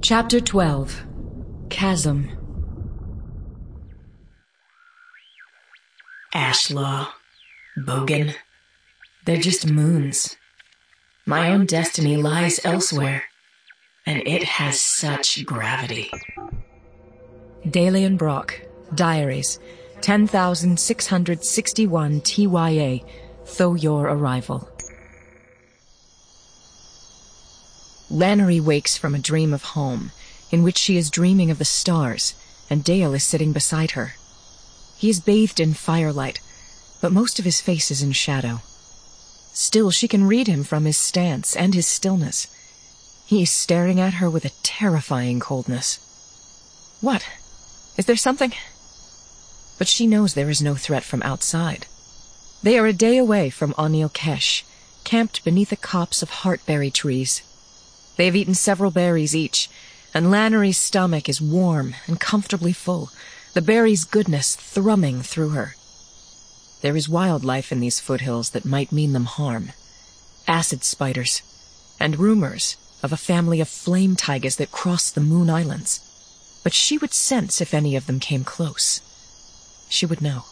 Chapter 12. Chasm. Ashlaw, Bogan, they're just moons. My own destiny lies elsewhere, and it has such gravity. Dalian Brock, Diaries, 10,661 TYA, Though Your Arrival. Lannery wakes from a dream of home, in which she is dreaming of the stars, and Dale is sitting beside her. He is bathed in firelight, but most of his face is in shadow. Still, she can read him from his stance and his stillness. He is staring at her with a terrifying coldness. What? Is there something? But she knows there is no threat from outside. They are a day away from O'Neill Kesh, camped beneath a copse of heartberry trees. They have eaten several berries each, and Lannery's stomach is warm and comfortably full, the berry's goodness thrumming through her. There is wildlife in these foothills that might mean them harm. Acid spiders, and rumors of a family of flame tigers that cross the Moon Islands. But she would sense if any of them came close. She would know.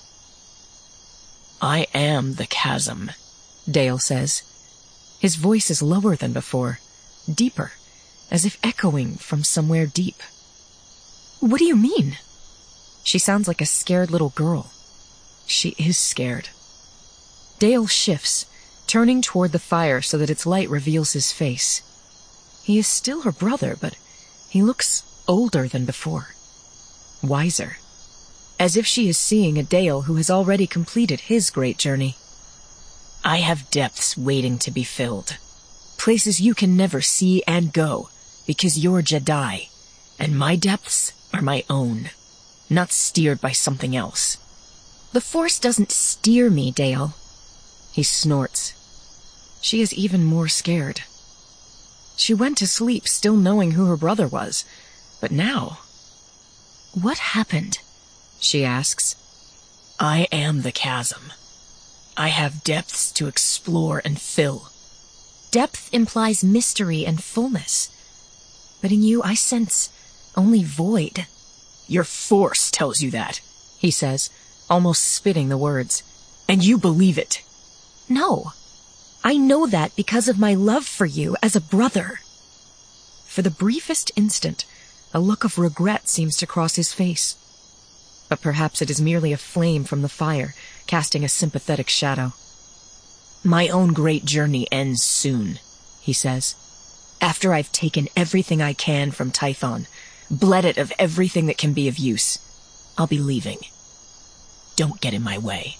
I am the chasm, Dale says. His voice is lower than before, deeper, as if echoing from somewhere deep. What do you mean? She sounds like a scared little girl. She is scared. Dale shifts, turning toward the fire so that its light reveals his face. He is still her brother, but he looks older than before. Wiser. As if she is seeing a Dale who has already completed his great journey. I have depths waiting to be filled. Places you can never see and go, because you're Jedi, and my depths are my own, not steered by something else. The Force doesn't steer me, Dale. He snorts. She is even more scared. She went to sleep still knowing who her brother was, but now... What happened? She asks. I am the chasm. I have depths to explore and fill. Depth implies mystery and fullness. But in you, I sense only void. Your Force tells you that, he says, almost spitting the words. And you believe it. No. I know that because of my love for you as a brother. For the briefest instant, a look of regret seems to cross his face. But perhaps it is merely a flame from the fire, casting a sympathetic shadow. My own great journey ends soon, he says. After I've taken everything I can from Tython, bled it of everything that can be of use, I'll be leaving. Don't get in my way.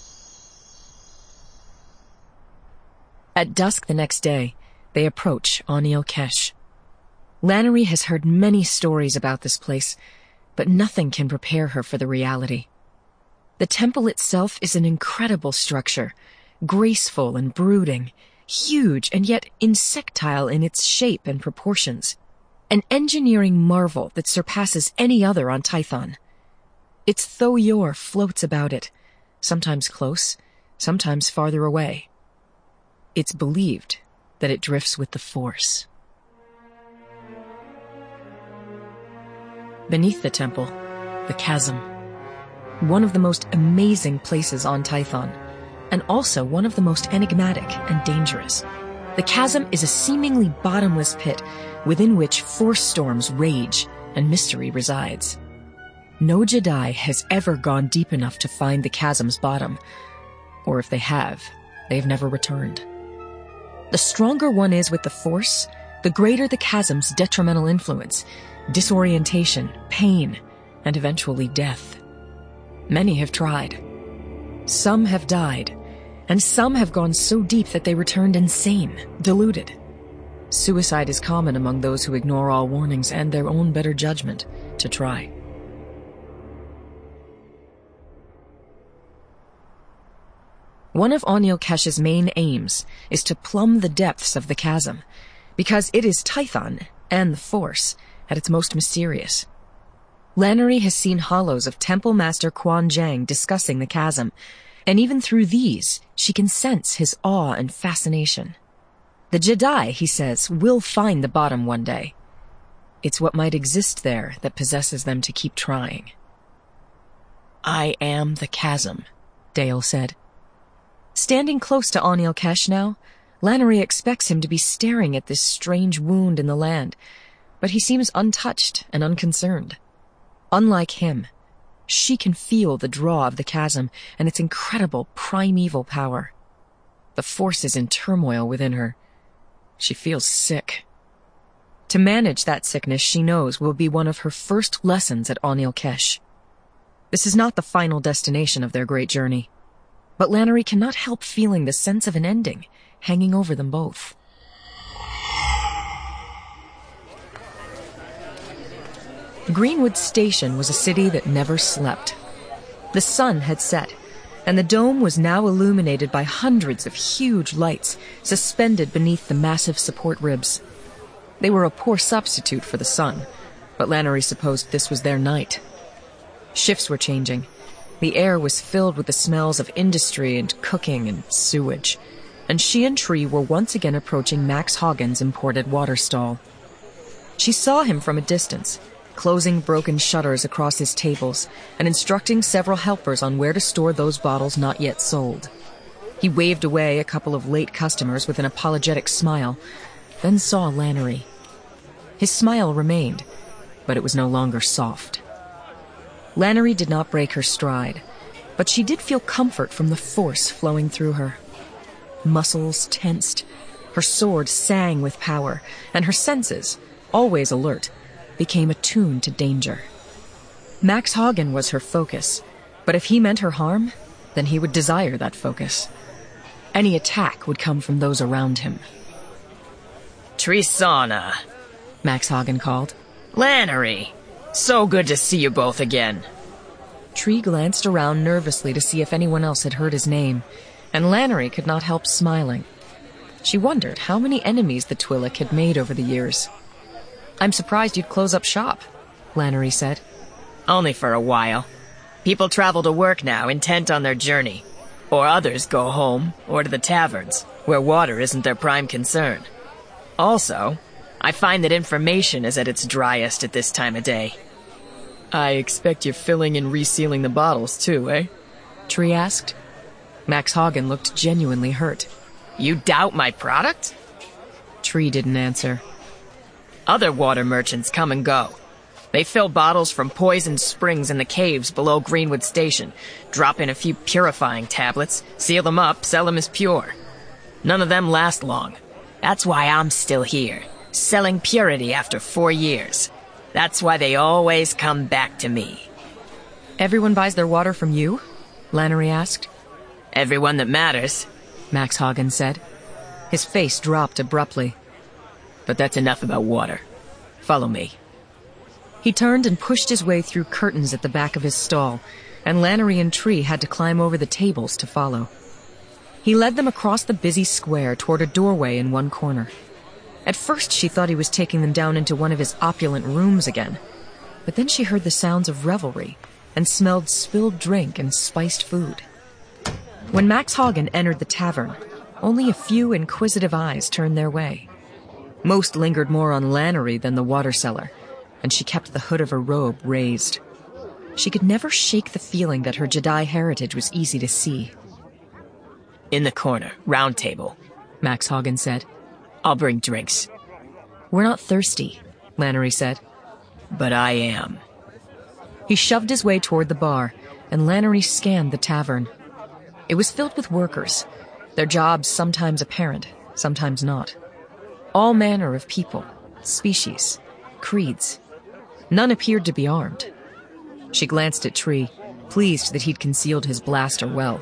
At dusk the next day, they approach O'Neill Kesh. Lannery has heard many stories about this place, but nothing can prepare her for the reality. The temple itself is an incredible structure, graceful and brooding, huge and yet insectile in its shape and proportions, an engineering marvel that surpasses any other on Tython. Its Though Your floats about it, sometimes close, sometimes farther away. It's believed that it drifts with the Force. Beneath the temple, the chasm. One of the most amazing places on Tython, and also one of the most enigmatic and dangerous. The chasm is a seemingly bottomless pit within which Force storms rage and mystery resides. No Jedi has ever gone deep enough to find the chasm's bottom, or if they have never returned. The stronger one is with the Force, the greater the chasm's detrimental influence, disorientation, pain, and eventually death. Many have tried. Some have died, and some have gone so deep that they returned insane, deluded. Suicide is common among those who ignore all warnings and their own better judgment to try. One of O'Neill Kesh's main aims is to plumb the depths of the chasm, because it is Tython and the Force at its most mysterious. Lannery has seen hollows of Temple Master Quan Jang discussing the chasm, and even through these, she can sense his awe and fascination. The Jedi, he says, will find the bottom one day. It's what might exist there that possesses them to keep trying. "I am the chasm," Dale said. Standing close to Aniel Kesh now, Lannery expects him to be staring at this strange wound in the land, but he seems untouched and unconcerned. Unlike him, she can feel the draw of the chasm and its incredible primeval power. The force is in turmoil within her. She feels sick. To manage that sickness, she knows, will be one of her first lessons at Aniel Kesh. This is not the final destination of their great journey, but Lannery cannot help feeling the sense of an ending hanging over them both. Greenwood Station was a city that never slept. The sun had set, and the dome was now illuminated by hundreds of huge lights suspended beneath the massive support ribs. They were a poor substitute for the sun, but Lannery supposed this was their night. Shifts were changing. The air was filled with the smells of industry and cooking and sewage, and she and Tree were once again approaching Max Hagen's imported water stall. She saw him from a distance, closing broken shutters across his tables and instructing several helpers on where to store those bottles not yet sold. He waved away a couple of late customers with an apologetic smile, then saw Lannery. His smile remained, but it was no longer soft. Lannery did not break her stride, but she did feel comfort from the force flowing through her. Muscles tensed, her sword sang with power, and her senses, always alert, became attuned to danger. Max Hagen was her focus, but if he meant her harm, then he would desire that focus. Any attack would come from those around him. "Trisana," Max Hagen called. "Lannery, so good to see you both again." Tree glanced around nervously to see if anyone else had heard his name, and Lannery could not help smiling. She wondered how many enemies the Twi'lek had made over the years. "I'm surprised you'd close up shop," Lannery said. "Only for a while. People travel to work now, intent on their journey. Or others go home, or to the taverns, where water isn't their prime concern. Also, I find that information is at its driest at this time of day." "I expect you're filling and resealing the bottles, too, eh?" Tree asked. Max Hagen looked genuinely hurt. "You doubt my product?" Tree didn't answer. "Other water merchants come and go. They fill bottles from poisoned springs in the caves below Greenwood Station, drop in a few purifying tablets, seal them up, sell them as pure. None of them last long. That's why I'm still here, selling purity after 4 years. That's why they always come back to me." "Everyone buys their water from you?" Lannery asked. "Everyone that matters," Max Hagen said. His face dropped abruptly. "But that's enough about water. Follow me." He turned and pushed his way through curtains at the back of his stall, and Lannery and Tree had to climb over the tables to follow. He led them across the busy square toward a doorway in one corner. At first she thought he was taking them down into one of his opulent rooms again, but then she heard the sounds of revelry and smelled spilled drink and spiced food. When Max Hagen entered the tavern, only a few inquisitive eyes turned their way. Most lingered more on Lannery than the water seller, and she kept the hood of her robe raised. She could never shake the feeling that her Jedi heritage was easy to see. "In the corner, round table," Max Hagen said. "I'll bring drinks." "We're not thirsty," Lannery said. "But I am." He shoved his way toward the bar, and Lannery scanned the tavern. It was filled with workers, their jobs sometimes apparent, sometimes not. All manner of people, species, creeds. None appeared to be armed. She glanced at Tree, pleased that he'd concealed his blaster well.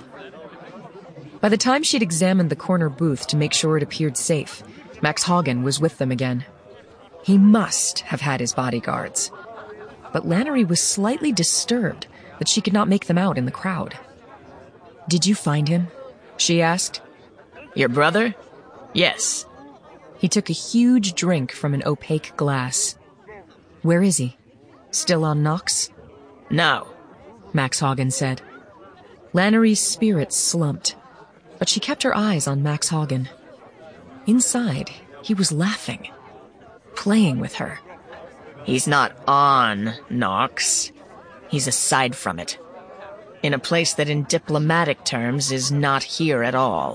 By the time she'd examined the corner booth to make sure it appeared safe, Max Hagen was with them again. He must have had his bodyguards. But Lannery was slightly disturbed that she could not make them out in the crowd. "Did you find him?" she asked. "Your brother? Yes." He took a huge drink from an opaque glass. "Where is he? Still on Nox?" "No," Max Hagen said. Lannery's spirits slumped, but she kept her eyes on Max Hagen. Inside, he was laughing, playing with her. He's not on Nox. He's aside from it. In a place that in diplomatic terms is not here at all.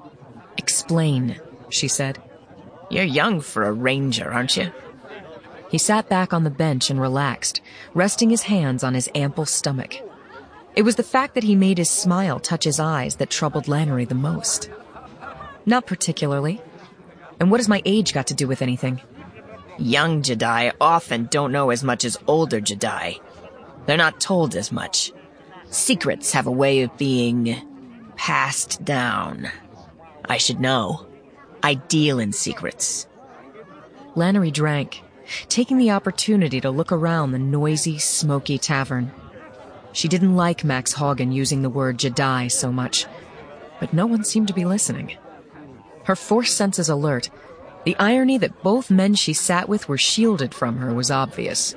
Explain, she said. You're young for a ranger, aren't you? He sat back on the bench and relaxed, resting his hands on his ample stomach. It was the fact that he made his smile touch his eyes that troubled Lannery the most. Not particularly. And what has my age got to do with anything? Young Jedi often don't know as much as older Jedi. They're not told as much. Secrets have a way of being passed down. I should know. I deal in secrets. Lannery drank, taking the opportunity to look around the noisy, smoky tavern. She didn't like Max Haugen using the word Jedi so much, but no one seemed to be listening. Her force senses alert. The irony that both men she sat with were shielded from her was obvious.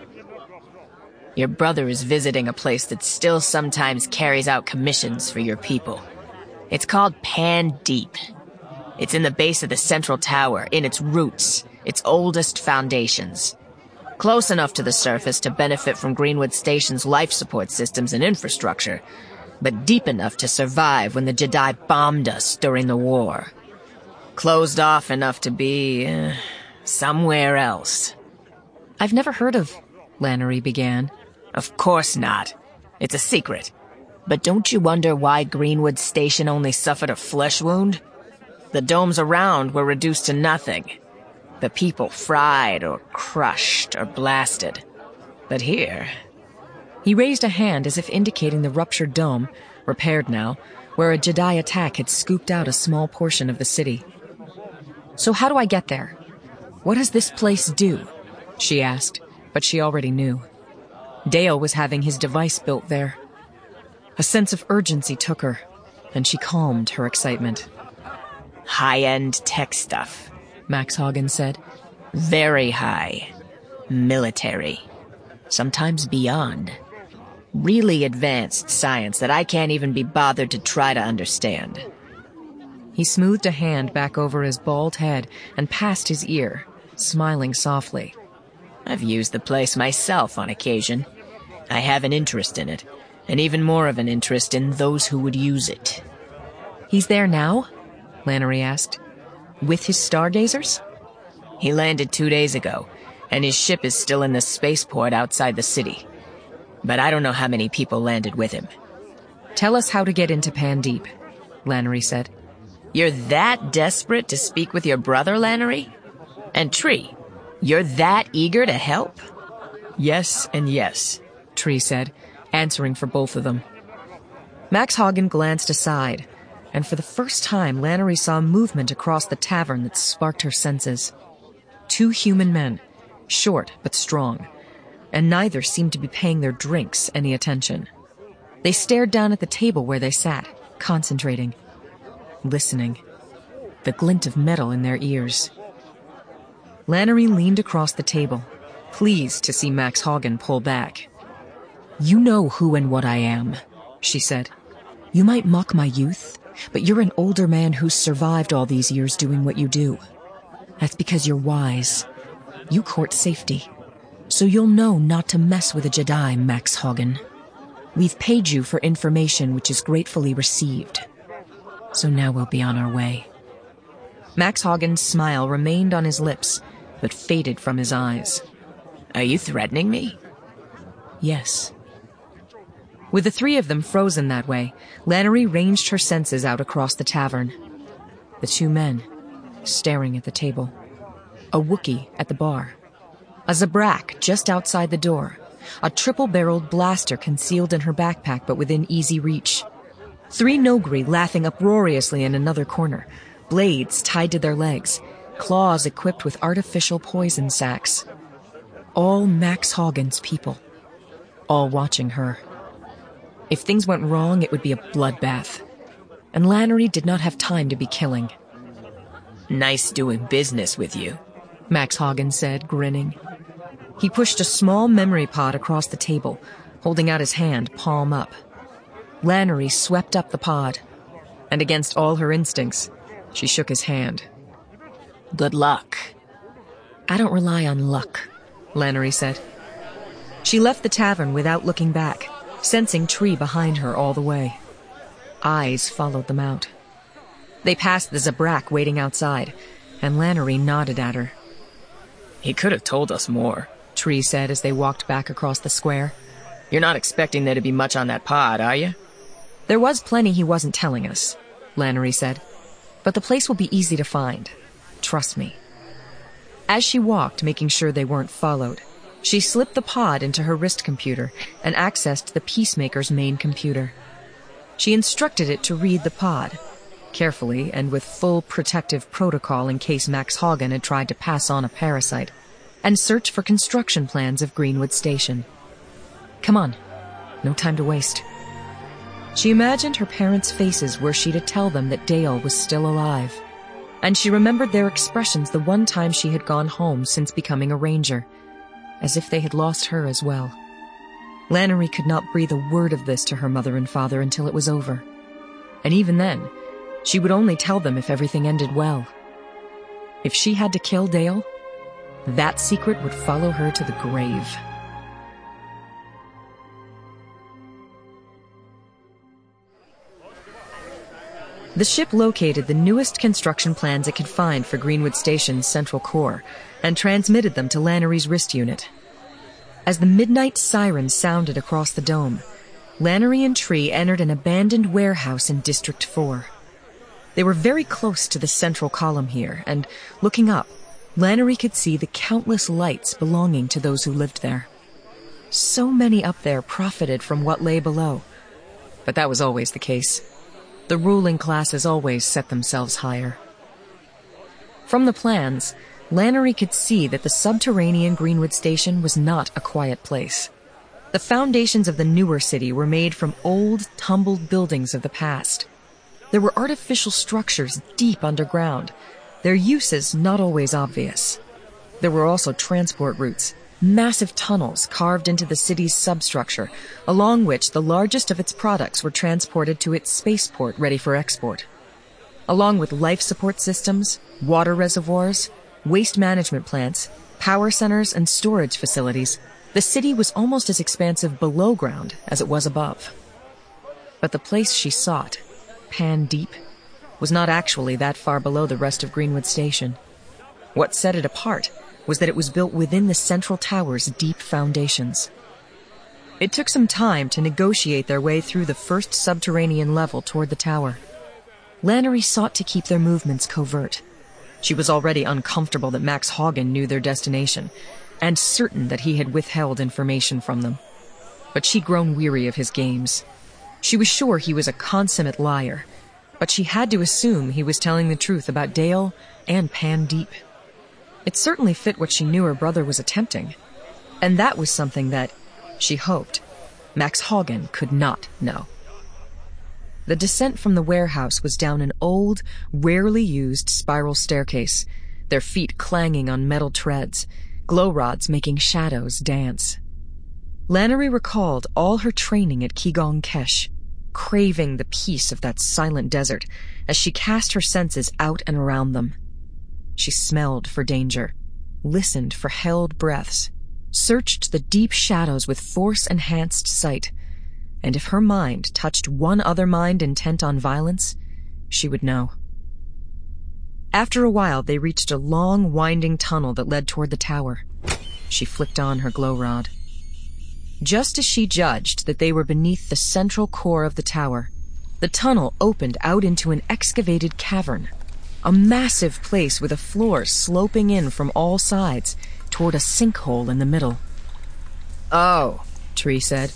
Your brother is visiting a place that still sometimes carries out commissions for your people. It's called Pan Deep. It's in the base of the central tower, in its roots, its oldest foundations. Close enough to the surface to benefit from Greenwood Station's life support systems and infrastructure, but deep enough to survive when the Jedi bombed us during the war. Closed off enough to be somewhere else. I've never heard of... Lannery began. Of course not. It's a secret. But don't you wonder why Greenwood Station only suffered a flesh wound? The domes around were reduced to nothing. The people fried or crushed or blasted. But here... He raised a hand as if indicating the ruptured dome, repaired now, where a Jedi attack had scooped out a small portion of the city. So how do I get there? What does this place do? She asked, but she already knew. Dale was having his device built there. A sense of urgency took her, and she calmed her excitement. High-end tech stuff, Max Haugen said. Very high. Military. Sometimes beyond. Really advanced science that I can't even be bothered to try to understand. He smoothed a hand back over his bald head and past his ear, smiling softly. I've used the place myself on occasion. I have an interest in it, and even more of an interest in those who would use it. He's there now? Lannery asked. With his stargazers? He landed 2 days ago, and his ship is still in the spaceport outside the city. But I don't know how many people landed with him. Tell us how to get into Pan Deep, Lannery said. You're that desperate to speak with your brother, Lannery? And Tree, you're that eager to help? Yes and yes, Tree said, answering for both of them. Max Haugen glanced aside, and for the first time Lannery saw movement across the tavern that sparked her senses. 2 human men, short but strong, and neither seemed to be paying their drinks any attention. They stared down at the table where they sat, concentrating, listening, the glint of metal in their ears. Lannery leaned across the table, pleased to see Max Haugen pull back. You know who and what I am, she said. You might mock my youth, but you're an older man who's survived all these years doing what you do. That's because you're wise. You court safety. So you'll know not to mess with a Jedi, Max Haugen. We've paid you for information which is gratefully received. So now we'll be on our way. Max Haugen's smile remained on his lips, but faded from his eyes. Are you threatening me? Yes. With the 3 of them frozen that way, Lannery ranged her senses out across the tavern. The 2 men, staring at the table. A Wookiee at the bar. A Zabrak just outside the door. A triple-barreled blaster concealed in her backpack but within easy reach. 3 Noghri laughing uproariously in another corner, blades tied to their legs, claws equipped with artificial poison sacs. All Max Haugen's people. All watching her. If things went wrong, it would be a bloodbath. And Lannery did not have time to be killing. Nice doing business with you, Max Haugen said, grinning. He pushed a small memory pod across the table, holding out his hand, palm up. Lannery swept up the pod, and against all her instincts, she shook his hand. Good luck. I don't rely on luck, Lannery said. She left the tavern without looking back, sensing Tree behind her all the way. Eyes followed them out. They passed the Zabrak waiting outside, and Lannery nodded at her. He could have told us more, Tree said as they walked back across the square. You're not expecting there to be much on that pod, are you? There was plenty he wasn't telling us, Lannery said. But the place will be easy to find. Trust me. As she walked, making sure they weren't followed, she slipped the pod into her wrist computer and accessed the Peacemaker's main computer. She instructed it to read the pod, carefully and with full protective protocol in case Max Hagen had tried to pass on a parasite, and search for construction plans of Greenwood Station. Come on, no time to waste. She imagined her parents' faces were she to tell them that Dale was still alive, and she remembered their expressions the one time she had gone home since becoming a ranger, as if they had lost her as well. Lannery could not breathe a word of this to her mother and father until it was over. And even then, she would only tell them if everything ended well. If she had to kill Dale, that secret would follow her to the grave. The ship located the newest construction plans it could find for Greenwood Station's central core and transmitted them to Lannery's wrist unit. As the midnight siren sounded across the dome, Lannery and Tree entered an abandoned warehouse in District 4. They were very close to the central column here, and looking up, Lannery could see the countless lights belonging to those who lived there. So many up there profited from what lay below. But that was always the case. The ruling classes always set themselves higher. From the plans, Lannery could see that the subterranean Greenwood Station was not a quiet place. The foundations of the newer city were made from old, tumbled buildings of the past. There were artificial structures deep underground, their uses not always obvious. There were also transport routes, massive tunnels carved into the city's substructure, along which the largest of its products were transported to its spaceport ready for export. Along with life support systems, water reservoirs, waste management plants, power centers, and storage facilities, the city was almost as expansive below ground as it was above. But the place she sought, Pan Deep, was not actually that far below the rest of Greenwood Station. What set it apart was that it was built within the central tower's deep foundations. It took some time to negotiate their way through the first subterranean level toward the tower. Lannery sought to keep their movements covert. She was already uncomfortable that Max Hagen knew their destination, and certain that he had withheld information from them. But she'd grown weary of his games. She was sure he was a consummate liar, but she had to assume he was telling the truth about Dale and Pan Deep. It certainly fit what she knew her brother was attempting, and that was something that, she hoped, Max Hagen could not know. The descent from the warehouse was down an old, rarely used spiral staircase, their feet clanging on metal treads, glow rods making shadows dance. Lannery recalled all her training at Qigong Kesh, craving the peace of that silent desert as she cast her senses out and around them. She smelled for danger, listened for held breaths, searched the deep shadows with force-enhanced sight, and if her mind touched one other mind intent on violence, she would know. After a while, they reached a long, winding tunnel that led toward the tower. She flicked on her glow rod. Just as she judged that they were beneath the central core of the tower, the tunnel opened out into an excavated cavern, a massive place with a floor sloping in from all sides toward a sinkhole in the middle. Oh, Tree said.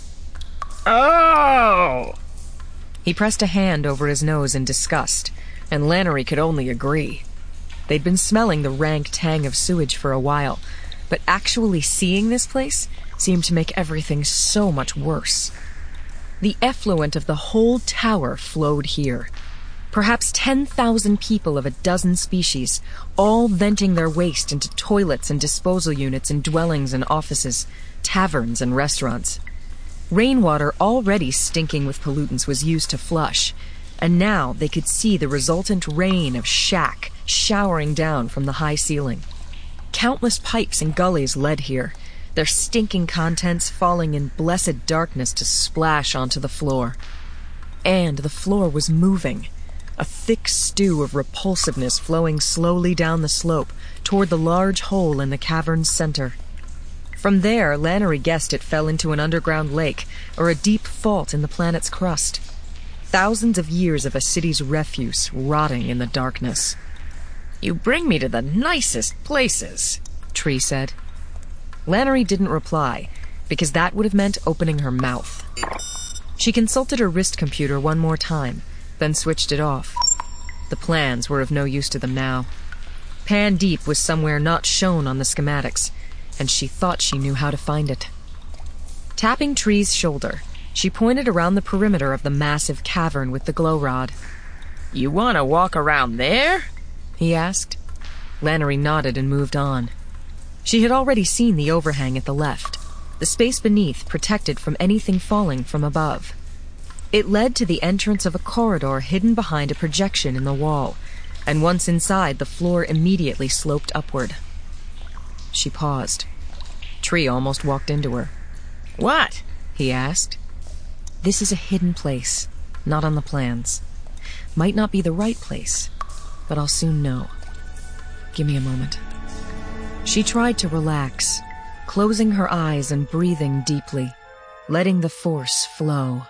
Oh! He pressed a hand over his nose in disgust, and Lannery could only agree. They'd been smelling the rank tang of sewage for a while, but actually seeing this place seemed to make everything so much worse. The effluent of the whole tower flowed here. Perhaps 10,000 people of a dozen species, all venting their waste into toilets and disposal units in dwellings and offices, taverns and restaurants. Rainwater already stinking with pollutants was used to flush, and now they could see the resultant rain of shack showering down from the high ceiling. Countless pipes and gullies led here, their stinking contents falling in blessed darkness to splash onto the floor. And the floor was moving, a thick stew of repulsiveness flowing slowly down the slope toward the large hole in the cavern's center. From there, Lannery guessed it fell into an underground lake or a deep fault in the planet's crust. Thousands of years of a city's refuse rotting in the darkness. "You bring me to the nicest places," Tree said. Lannery didn't reply, because that would have meant opening her mouth. She consulted her wrist computer one more time, then switched it off. The plans were of no use to them now. Pan Deep was somewhere not shown on the schematics, and she thought she knew how to find it. Tapping Tree's shoulder, she pointed around the perimeter of the massive cavern with the glow rod. "You want to walk around there?" he asked. Lannery nodded and moved on. She had already seen the overhang at the left, the space beneath protected from anything falling from above. It led to the entrance of a corridor hidden behind a projection in the wall, and once inside, the floor immediately sloped upward. She paused. Tree almost walked into her. "What?" he asked. "This is a hidden place, not on the plans. Might not be the right place, but I'll soon know. Give me a moment." She tried to relax, closing her eyes and breathing deeply, letting the force flow.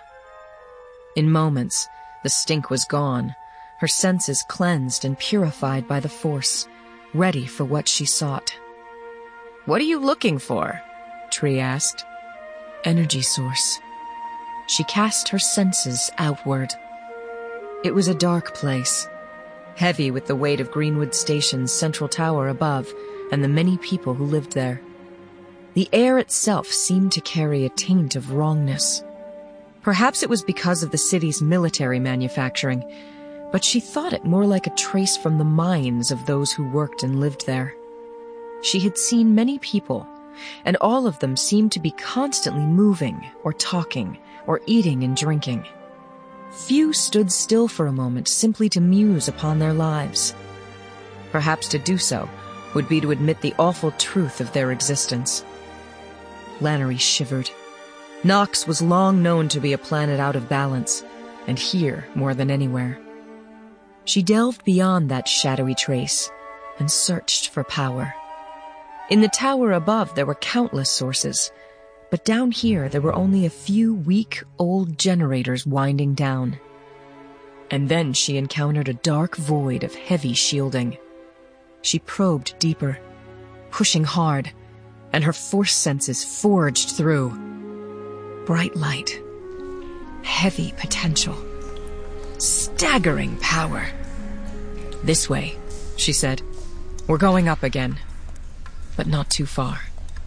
In moments, the stink was gone, her senses cleansed and purified by the force, ready for what she sought. "What are you looking for?" Tree asked. "Energy source." She cast her senses outward. It was a dark place, heavy with the weight of Greenwood Station's central tower above and the many people who lived there. The air itself seemed to carry a taint of wrongness. Perhaps it was because of the city's military manufacturing, but she thought it more like a trace from the minds of those who worked and lived there. She had seen many people, and all of them seemed to be constantly moving or talking or eating and drinking. Few stood still for a moment simply to muse upon their lives. Perhaps to do so would be to admit the awful truth of their existence. Lannery shivered. Nox was long known to be a planet out of balance, and here more than anywhere. She delved beyond that shadowy trace and searched for power. In the tower above there were countless sources, but down here there were only a few weak, old generators winding down. And then she encountered a dark void of heavy shielding. She probed deeper, pushing hard, and her force senses forged through. Bright light, heavy potential, staggering power. "This way," she said. "We're going up again, but not too far."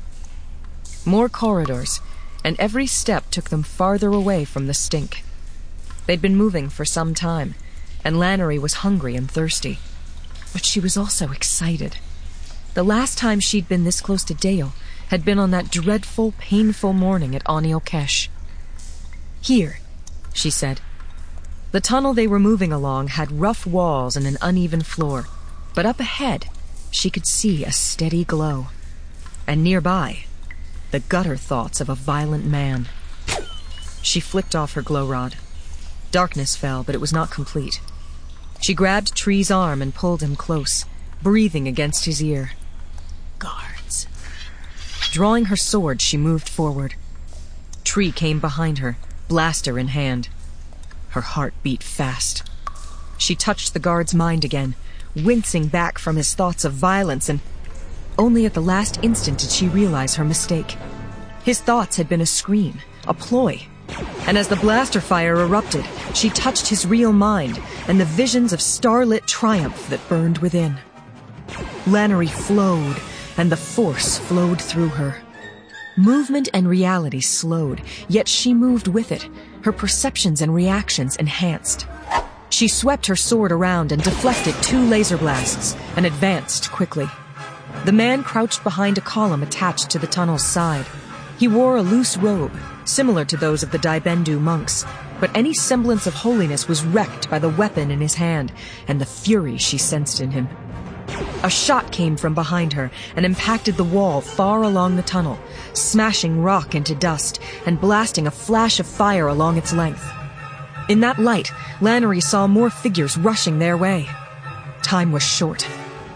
More corridors, and every step took them farther away from the stink. They'd been moving for some time, and Lannery was hungry and thirsty. But she was also excited. The last time she'd been this close to Dale had been on that dreadful, painful morning at Aniel Kesh. "Here," she said. The tunnel they were moving along had rough walls and an uneven floor, but up ahead she could see a steady glow. And nearby, the gutter thoughts of a violent man. She flicked off her glow rod. Darkness fell, but it was not complete. She grabbed Tree's arm and pulled him close, breathing against his ear. "Guards." Drawing her sword, she moved forward. Tree came behind her, blaster in hand. Her heart beat fast. She touched the guard's mind again, wincing back from his thoughts of violence, and only at the last instant did she realize her mistake. His thoughts had been a screen, a ploy. And as the blaster fire erupted, she touched his real mind and the visions of starlit triumph that burned within. Lannery flowed, and the force flowed through her. Movement and reality slowed, yet she moved with it, her perceptions and reactions enhanced. She swept her sword around and deflected 2 laser blasts and advanced quickly. The man crouched behind a column attached to the tunnel's side. He wore a loose robe, similar to those of the Daibendu monks, but any semblance of holiness was wrecked by the weapon in his hand and the fury she sensed in him. A shot came from behind her and impacted the wall far along the tunnel, smashing rock into dust and blasting a flash of fire along its length. In that light, Lannery saw more figures rushing their way. Time was short.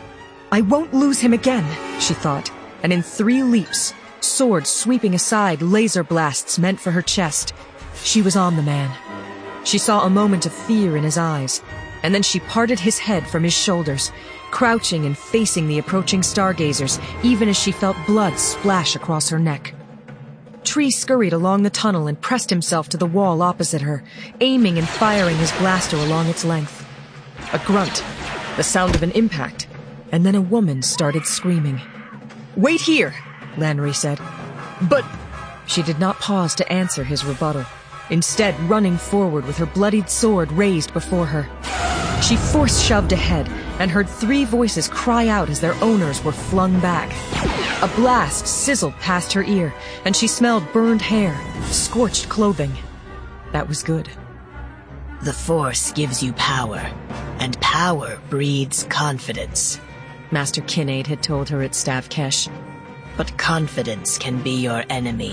I won't lose him again, she thought, and in 3 leaps, sword sweeping aside laser blasts meant for her chest, she was on the man. She saw a moment of fear in his eyes, and then she parted his head from his shoulders, crouching and facing the approaching stargazers, even as she felt blood splash across her neck. Tree scurried along the tunnel and pressed himself to the wall opposite her, aiming and firing his blaster along its length. A grunt, the sound of an impact, and then a woman started screaming. "Wait here," Lannery said. "But—" She did not pause to answer his rebuttal, instead running forward with her bloodied sword raised before her. She force-shoved ahead and heard 3 voices cry out as their owners were flung back. A blast sizzled past her ear, and she smelled burned hair, scorched clothing. That was good. The Force gives you power, and power breeds confidence, Master Kinnaid had told her at Stavkesh. But confidence can be your enemy.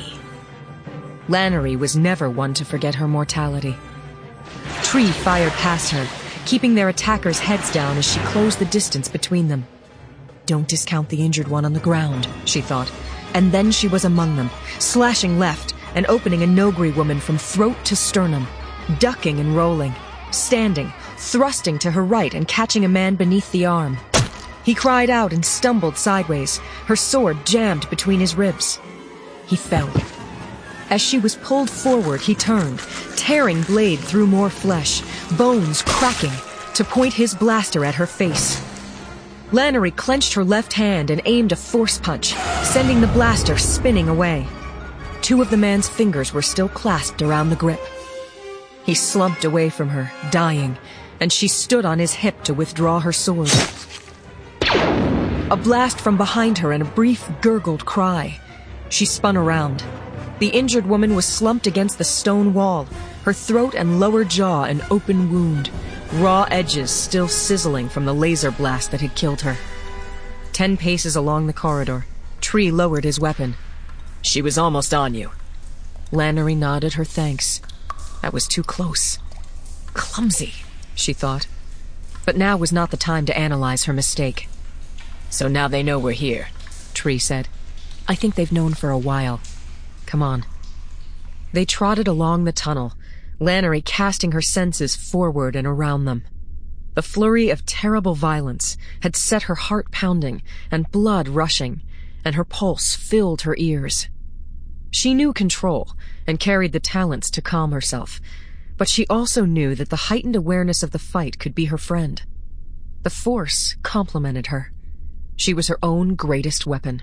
Lannery was never one to forget her mortality. Tree fired past her, keeping their attackers' heads down as she closed the distance between them. Don't discount the injured one on the ground, she thought, and then she was among them, slashing left and opening a Nogri woman from throat to sternum, ducking and rolling, standing, thrusting to her right and catching a man beneath the arm. He cried out and stumbled sideways, her sword jammed between his ribs. He fell. As she was pulled forward, he turned, tearing blade through more flesh, bones cracking, to point his blaster at her face. Lannery clenched her left hand and aimed a force punch, sending the blaster spinning away. 2 of the man's fingers were still clasped around the grip. He slumped away from her, dying, and she stood on his hip to withdraw her sword. A blast from behind her and a brief gurgled cry. She spun around. The injured woman was slumped against the stone wall, her throat and lower jaw an open wound, raw edges still sizzling from the laser blast that had killed her. 10 paces along the corridor, Tree lowered his weapon. "She was almost on you." Lannery nodded her thanks. That was too close. Clumsy, she thought. But now was not the time to analyze her mistake. "So now they know we're here," Tree said. "I think they've known for a while. Come on." They trotted along the tunnel, Lannery casting her senses forward and around them. The flurry of terrible violence had set her heart pounding and blood rushing, and her pulse filled her ears. She knew control and carried the talents to calm herself, but she also knew that the heightened awareness of the fight could be her friend. The Force complemented her. She was her own greatest weapon.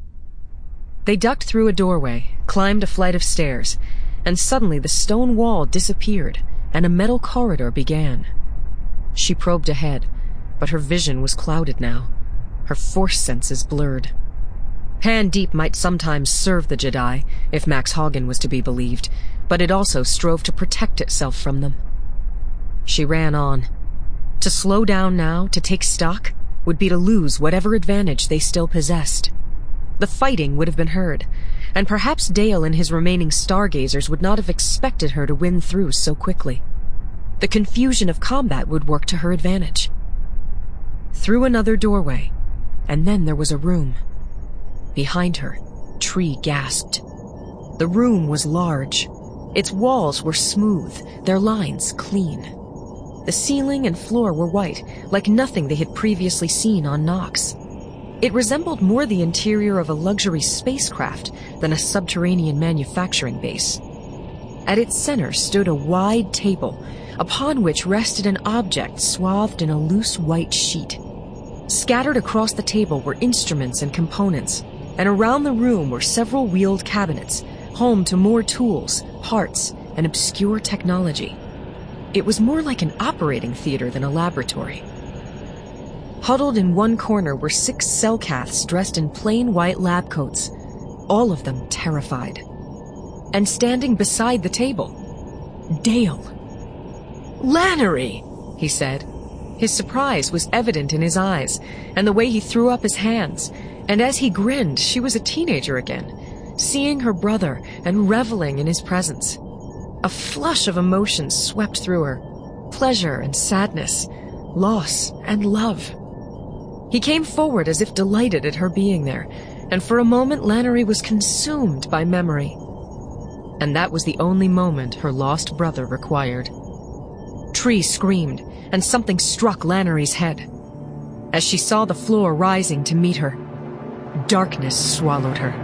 They ducked through a doorway, climbed a flight of stairs, and suddenly the stone wall disappeared and a metal corridor began. She probed ahead, but her vision was clouded now, her Force senses blurred. Hand Deep might sometimes serve the Jedi, if Max Hoggen was to be believed, but it also strove to protect itself from them. She ran on. To slow down now, to take stock, would be to lose whatever advantage they still possessed. The fighting would have been heard, and perhaps Dale and his remaining stargazers would not have expected her to win through so quickly. The confusion of combat would work to her advantage. Through another doorway, and then there was a room. Behind her, Tree gasped. The room was large. Its walls were smooth, their lines clean. The ceiling and floor were white, like nothing they had previously seen on Nox. It resembled more the interior of a luxury spacecraft than a subterranean manufacturing base. At its center stood a wide table, upon which rested an object swathed in a loose white sheet. Scattered across the table were instruments and components, and around the room were several wheeled cabinets, home to more tools, parts, and obscure technology. It was more like an operating theater than a laboratory. Huddled in one corner were 6 Selkaths dressed in plain white lab coats, all of them terrified. And standing beside the table, Dale. "Lannery," he said. His surprise was evident in his eyes, and the way he threw up his hands, and as he grinned, she was a teenager again, seeing her brother and reveling in his presence. A flush of emotions swept through her, pleasure and sadness, loss and love. He came forward as if delighted at her being there, and for a moment Lannery was consumed by memory. And that was the only moment her lost brother required. Tree screamed, and something struck Lannery's head. As she saw the floor rising to meet her, darkness swallowed her.